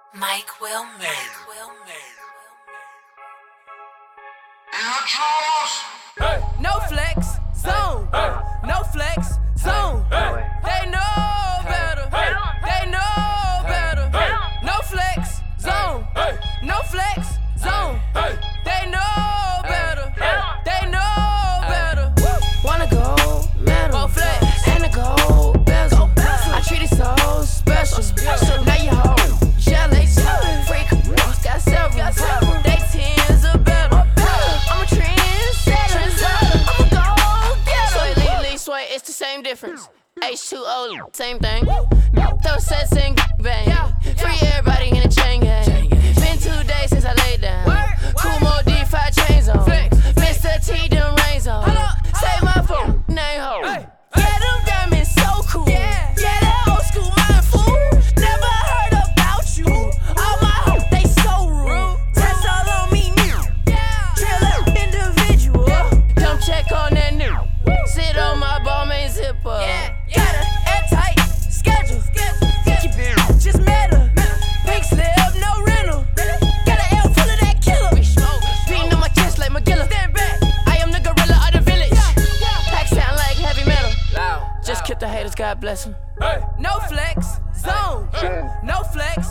Mike Wilmer. No flex, zone. No flex, zone. They know better. They know better. No flex, zone. No flex, zone. They know better. They know better. Wanna go metal and a gold bezel. I treat it so special. Now you hold jealous, freak. Got several. They tens are better. I'm a trendsetter. I'm a go-getter. Sway, it's the same difference. H2O, same thing. Throw sets and bang. Free everybody in a chain gang. Been 2 days since I laid down. Cool more D5 chains on. Mr. T, them rains on. Say my phone, name ho. Yeah, them diamonds so cool. Yeah, that old school mind fool. Never heard about you. All my hoes, they so rude. Test all on me new. Drill up individual. Come check on that new. Sit on my ball main zipper. Got a airtight schedule. Keep it just meta. Pink slip, no rental. Got an L full of that killer. Beating on my chest like McGilla. Stand back. I am the gorilla of the village. Pack sound like heavy metal. Just keep the haters, God bless them. No flex, zone. No flex,